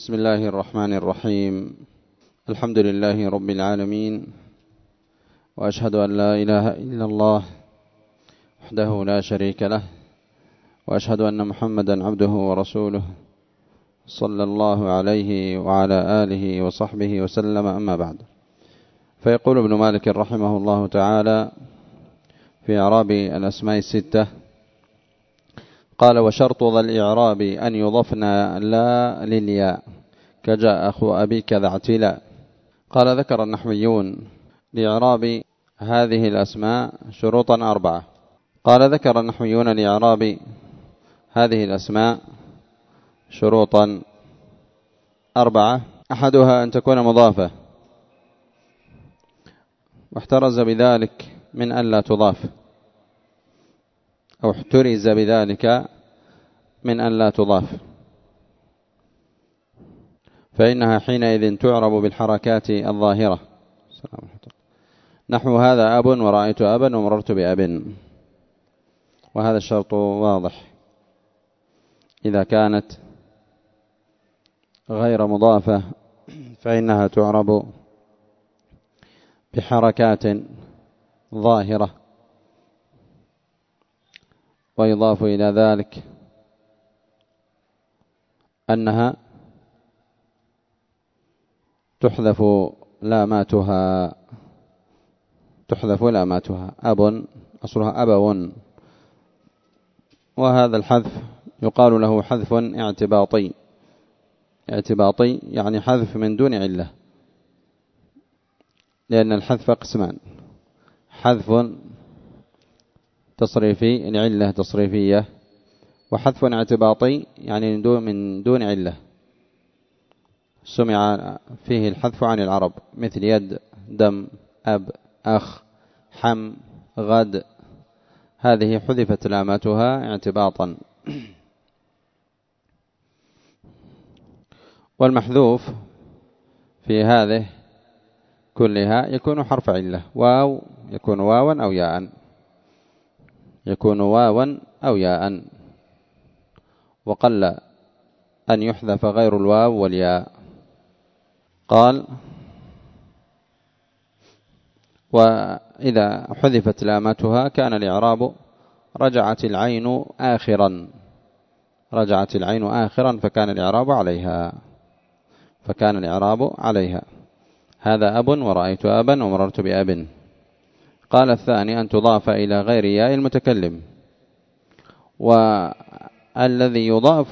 بسم الله الرحمن الرحيم. الحمد لله رب العالمين، وأشهد أن لا إله إلا الله وحده لا شريك له، وأشهد أن محمدا عبده ورسوله صلى الله عليه وعلى آله وصحبه وسلم. أما بعد، فيقول ابن مالك رحمه الله تعالى في إعراب الأسماء الستة: قال: وشرط ذا الإعراب أن يضفنا لا للياء كجاء أخو أبي كذا اعتلاء. قال: ذكر النحويون لإعراب هذه الأسماء شروطا 4. قال: ذكر النحويون لإعراب هذه الأسماء شروطا 4. أحدها أن تكون مضافة، واحترز بذلك من أن لا تضاف، أو احترز بذلك من أن لا تضاف، فإنها حينئذ تعرب بالحركات الظاهرة، نحو هذا أب ورأيت أبا ومررت بأب. وهذا الشرط واضح. إذا كانت غير مضافة فإنها تعرب بحركات ظاهرة، ويضاف إلى ذلك أنها تحذف لاماتها. أب أصلها أبو، وهذا الحذف يقال له حذف اعتباطي. اعتباطي يعني حذف من دون علة، لأن الحذف قسمان: حذف تصريفي لعلة تصريفية، وحذف اعتباطي يعني من دون علة، سمع فيه الحذف عن العرب، مثل يد، دم، أب، أخ، حم، غد. هذه حذفت لاماتها اعتباطا. والمحذوف في هذه كلها يكون حرف علة، واو، يكون واوا أو ياء، يكون واوا أو ياء، وقل أن يحذف غير الواو والياء. قال: وإذا حذفت لامتها كان الإعراب رجعت العين آخرا فكان الإعراب عليها. هذا أب ورأيت أبا ومررت بأب. قال: الثاني أن تضاف إلى غير ياء المتكلم. والذي يضاف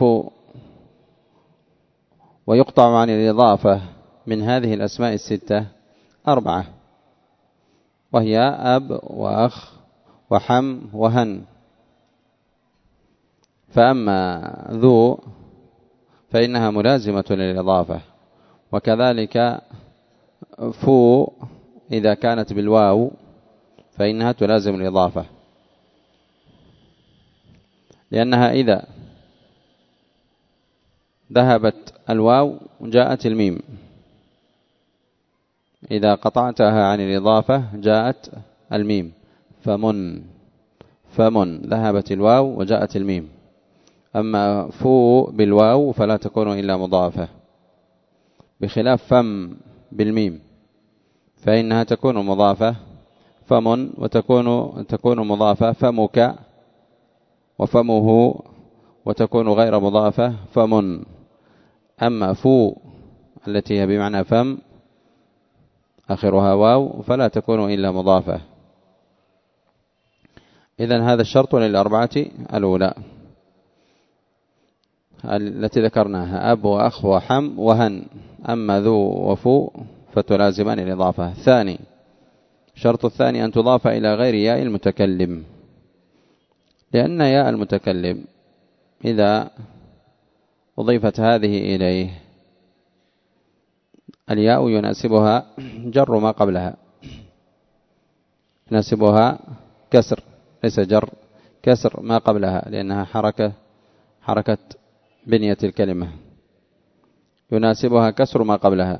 ويقطع عن الإضافة من هذه الأسماء الستة 4، وهي أب وأخ وحم وهن. فأما ذو فإنها ملازمة للإضافة، وكذلك فو إذا كانت بالواو فإنها تلازم الإضافة، لأنها إذا ذهبت الواو جاءت الميم، إذا قطعتها عن الإضافة جاءت الميم. فمن ذهبت الواو وجاءت الميم. أما فو بالواو فلا تكون إلا مضافة، بخلاف فم بالميم فإنها تكون مضافة فمن، وتكون مضافة فمك وفمه، وتكون غير مضافة فمن. أما فو التي هي بمعنى فم آخرها واو فلا تكون إلا مضافة. إذن هذا الشرط للأربعة الأولى التي ذكرناها: أب وأخ وحم وهن. أما ذو وفو فتلازمان الإضافة. الثاني، شرط الثاني أن تضاف إلى غير ياء المتكلم، لأن ياء المتكلم إذا أضيفت هذه إليه الياء يناسبها جر ما قبلها، يناسبها كسر، ليس جر، كسر ما قبلها، لأنها حركة بنية الكلمة، يناسبها كسر ما قبلها.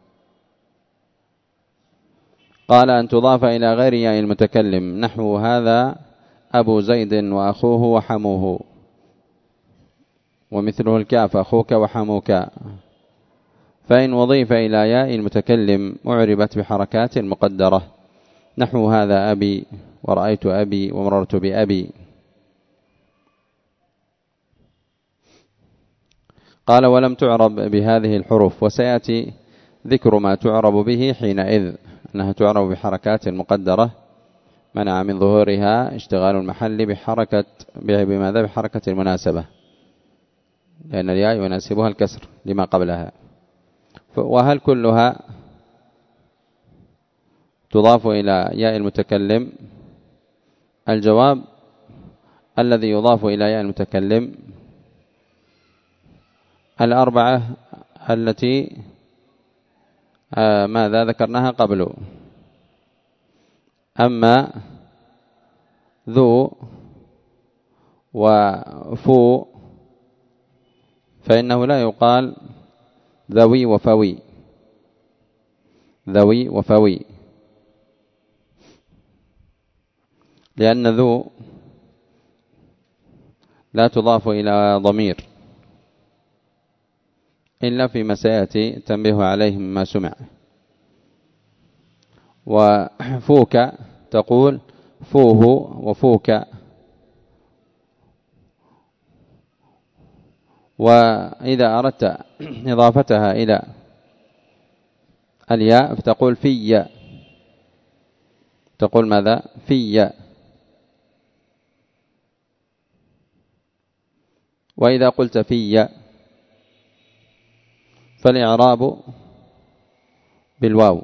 قال: أن تضاف إلى غير ياء المتكلم، نحو هذا أبو زيد وأخوه وحموه، ومثله الكاف أخوك وحموك. فإن وضيف إلى ياء المتكلم أعربت بحركات مقدرة، نحو هذا أبي، ورأيت أبي، ومررت بأبي. قال: ولم تعرب بهذه الحروف، وسيأتي ذكر ما تعرب به حينئذ، أنها تعرب بحركات مقدرة منع من ظهورها اشتغال المحل بحركة المناسبة، لأن الياء يناسبها الكسر لما قبلها. وهل كلها تضاف إلى ياء المتكلم؟ الجواب: الذي يضاف إلى ياء المتكلم الأربعة التي ماذا ذكرناها قبل. أما ذو وفو فإنه لا يقال ذوي وفوي، ذوي وفوي، لأن ذو لا تضاف إلى ضمير إلا فيما سيأتي تنبيه عليه مما سمع. وفوك تقول فوه وفوك. وإذا أردت إضافتها إلى الياء فتقول في، تقول ماذا؟ في. وإذا قلت في فالإعراب بالواو،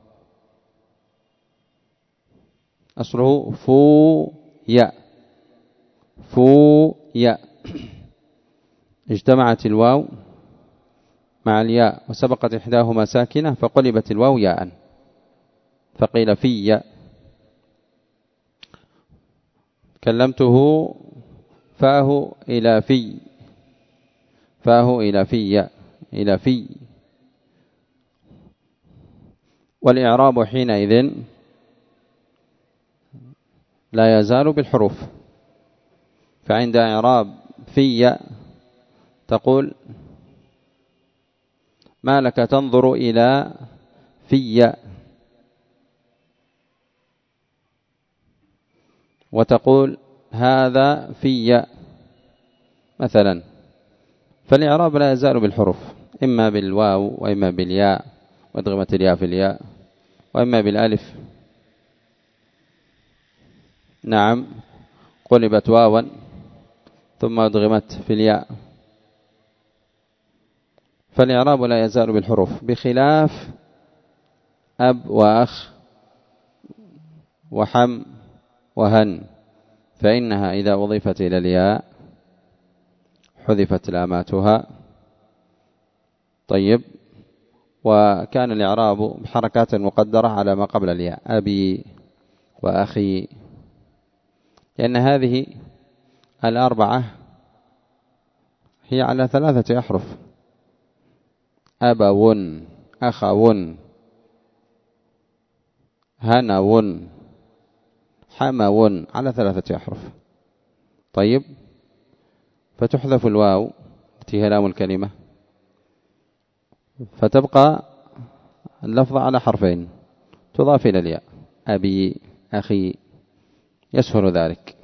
أصله فويا، فويا، اجتمعت الواو مع الياء وسبقت إحداهما ساكنة فقلبت الواو ياء فقيل في. كلمته فاه إلى في، فاه إلى في، إلى في. والإعراب حينئذ لا يزال بالحروف، فعند إعراب في تقول ما لك تنظر إلى في، وتقول هذا في مثلا. فالإعراب لا يزال بالحروف، إما بالواو وإما بالياء وادغمت الياء في الياء، وإما بالألف، نعم، قلبت واوا ثم ادغمت في الياء. فالإعراب لا يزال بالحروف، بخلاف أب وأخ وحم وهن، فإنها إذا أضيفت إلى الياء حذفت لاماتها. طيب، وكان الإعراب بحركات مقدرة على ما قبل الياء، أبي وأخي، لأن هذه الأربعة هي على 3 أحرف: أبو، أخو، هنو، حمو، على 3 أحرف. طيب، فتحذف الواو التي هي لام الكلمة، فتبقى اللفظ على حرفين تضاف إلى الياء: أبي، أخي، يسهل ذلك.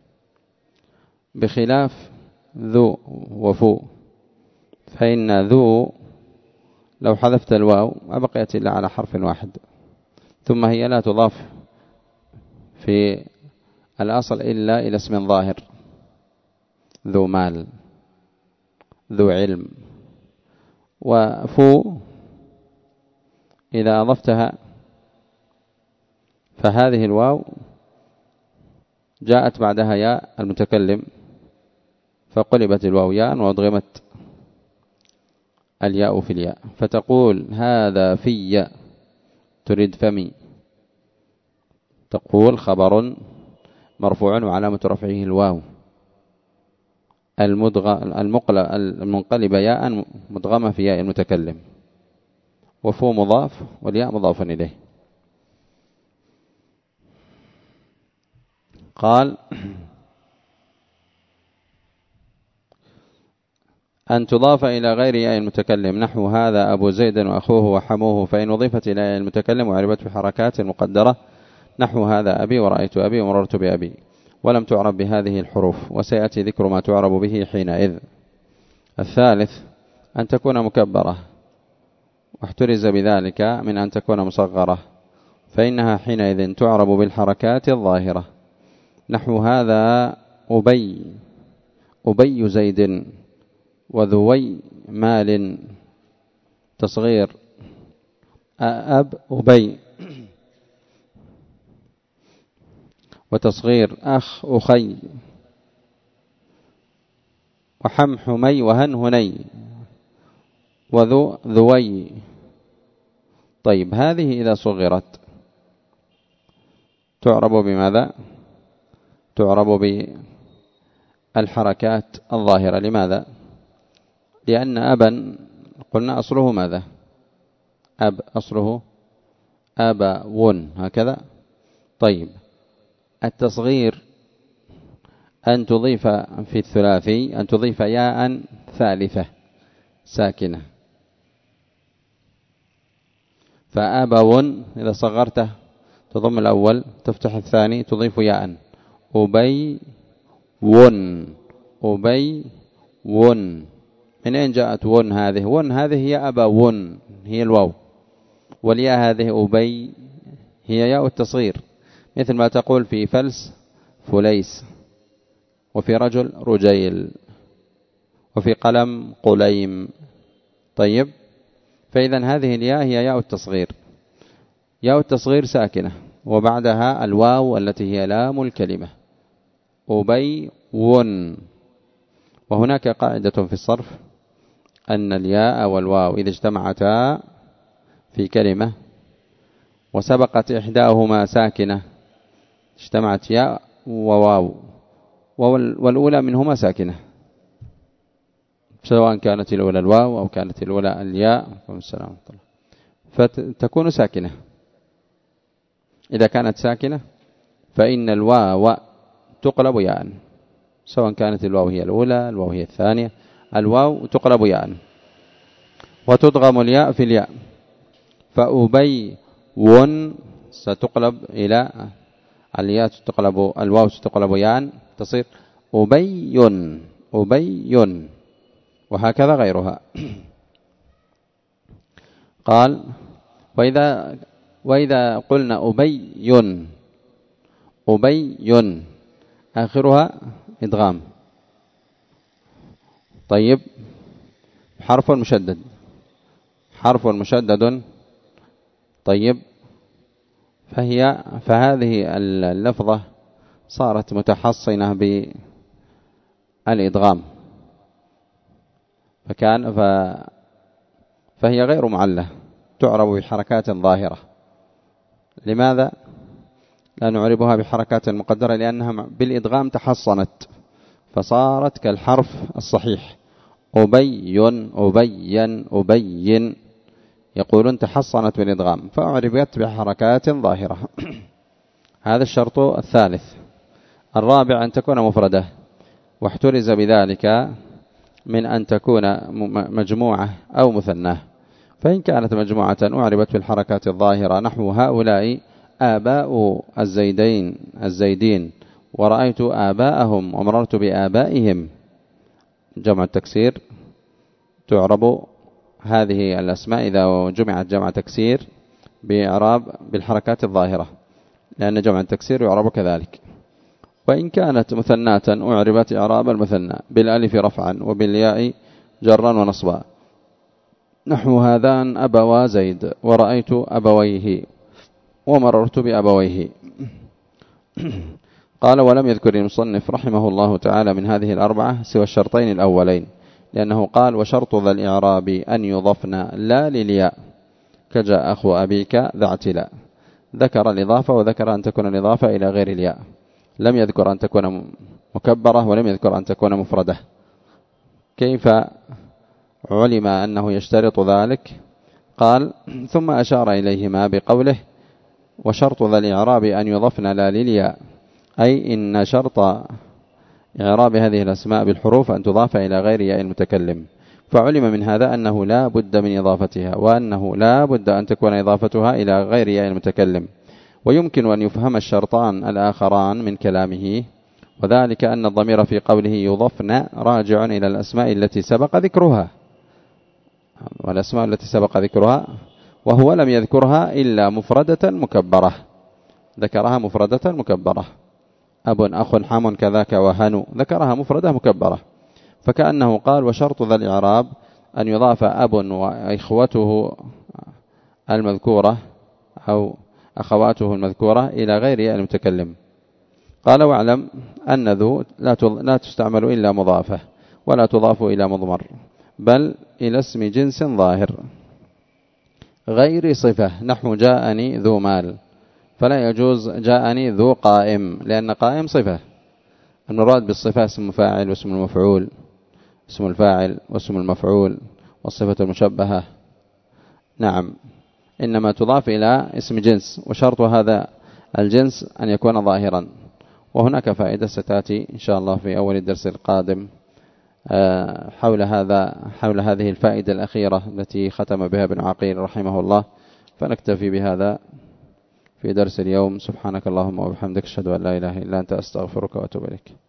بخلاف ذو وفو، فإن ذو لو حذفت الواو ما بقيت إلا على حرف واحد، ثم هي لا تضاف في الأصل إلا إلى اسم ظاهر: ذو مال، ذو علم. وفو إذا أضفتها فهذه الواو جاءت بعدها ياء المتكلم فقلبت الواو ياء وأضغمت الياء في الياء، فتقول هذا في، تريد فمي. تقول خبر مرفوع وعلامة رفعه الواو المنقلبة ياء مدغمة في ياء المتكلم. وفو مضاف والياء مضاف إليه. قال أن تضاف إلى غير ياء المتكلم، نحو هذا أبو زيد وأخوه وحموه، فإن أضيفت إلى ياء المتكلم وعربت بحركات مقدرة، نحو هذا أبي ورأيت أبي ومررت بأبي، ولم تعرب بهذه الحروف، وسيأتي ذكر ما تعرب به حينئذ. الثالث أن تكون مكبرة، واحترز بذلك من أن تكون مصغرة، فإنها حينئذ تعرب بالحركات الظاهرة، نحو هذا أبي زيد وذوي مال، تصغير أب أبي، وتصغير أخ أخي، وحم حمي وهن هني، وذو ذوي. طيب هذه إذا صغرت تعرب بماذا؟ تعرب بالحركات الظاهرة. لماذا؟ لأن أبا قلنا أصله ماذا؟ أب أصله أبون، هكذا. طيب التصغير أن تضيف في الثلاثي، أن تضيف ياء ثالثة ساكنة، فأبون إذا صغرته تضم الأول تفتح الثاني تضيف ياء، أبي ون، أبي ون. من أين جاءت ون هذه؟ ون هذه هي أبا ون، هي الواو، والياء هذه أبي هي ياء التصغير، مثل ما تقول في فلس فليس، وفي رجل رجيل، وفي قلم قليم. طيب فإذا هذه الياء هي ياء التصغير، ياء التصغير ساكنة، وبعدها الواو التي هي لام الكلمة، أبي ون. وهناك قاعدة في الصرف أن الياء والواو إذا اجتمعتا في كلمة وسبقت إحداهما ساكنة، اجتمعت ياء وواو، والأولى منهما ساكنة، سواء كانت الأولى الواو أو كانت الأولى الياء، فتكون ساكنة. إذا كانت ساكنة فإن الواو تقلب ياء، سواء كانت الواو هي الأولى الواو هي الثانية، الواو تقلب ياء، وتضغم الياء في الياء، فأبي ون ستقلب إلى الياء، تقلب الواو تقلب ياء تصير أبي أبي، وهكذا غيرها. قال وإذا قلنا أبي آخرها إدغام، طيب حرف مشدد، طيب فهذه اللفظة صارت متحصنة بالإدغام، فهي غير معلة، تعرب بحركات ظاهرة. لماذا لا نعربها بحركات مقدرة؟ لأنها بالإدغام تحصنت فصارت كالحرف الصحيح، أبين يقولون تحصنت بالإدغام، فأعربت بحركات ظاهرة. هذا الشرط الثالث. الرابع أن تكون مفردة، واحترز بذلك من أن تكون مجموعة أو مثناه، فإن كانت مجموعة أعربت بالحركات الظاهرة، نحو هؤلاء آباء الزيدين ورأيت آباءهم ومررت بآبائهم، جمع التكسير تعرب هذه الأسماء إذا جمعت جمع تكسير بإعراب بالحركات الظاهرة، لأن جمع التكسير يعرب كذلك. وإن كانت مثناة أعربت إعراب المثنى بالألف رفعا وبالياء جرا ونصبا، نحو هذان أبوا زيد ورأيت أبويه ومررت بأبويه. قال ولم يذكر المصنف رحمه الله تعالى من هذه الأربعة سوى الشرطين الأولين، لأنه قال وشرط ذا الإعراب أن يضفن لا للياء، كجاء أخو أبيك ذا اعتلاء، ذكر الإضافة وذكر أن تكون الإضافة إلى غير الياء، لم يذكر أن تكون مكبرة ولم يذكر أن تكون مفردة. كيف علم أنه يشترط ذلك؟ قال ثم أشار إليهما بقوله وشرط ذا الإعراب أن يضفن لا للياء، أي إن شرط إعراب هذه الأسماء بالحروف أن تضاف إلى غير ياء المتكلم، فعلم من هذا أنه لا بد من إضافتها، وأنه لا بد أن تكون إضافتها إلى غير ياء المتكلم. ويمكن أن يفهم الشرطان الآخران من كلامه، وذلك أن الضمير في قوله يضفن راجع إلى الأسماء التي سبق ذكرها، والأسماء التي سبق ذكرها وهو لم يذكرها إلا مفردة مكبرة، ذكرها مفردة مكبرة، أب أخ حام كذاك وهنو، ذكرها مفردة مكبرة. فكأنه قال وشرط ذا الإعراب أن يضاف أب وإخوته المذكورة أو أخواته المذكورة إلى غير ياء المتكلم. قال واعلم أن ذو لا تستعمل إلا مضافة، ولا تضاف إلى مضمر، بل إلى اسم جنس ظاهر غير صفة، نحو جاءني ذو مال، فلا يجوز جاءني ذو قائم، لأن قائم صفة. المراد بالصفة اسم فاعل واسم المفعول، اسم الفاعل واسم المفعول والصفة المشبهة. نعم، إنما تضاف إلى اسم جنس، وشرط هذا الجنس أن يكون ظاهرا. وهناك فائدة ستأتي إن شاء الله في أول الدرس القادم حول هذه الفائدة الأخيرة التي ختم بها ابن عقيل رحمه الله. فنكتفي بهذا في درس اليوم. سبحانك اللهم وبحمدك، أشهد أن لا إله إلا أنت، أستغفرك وأتوب إليك.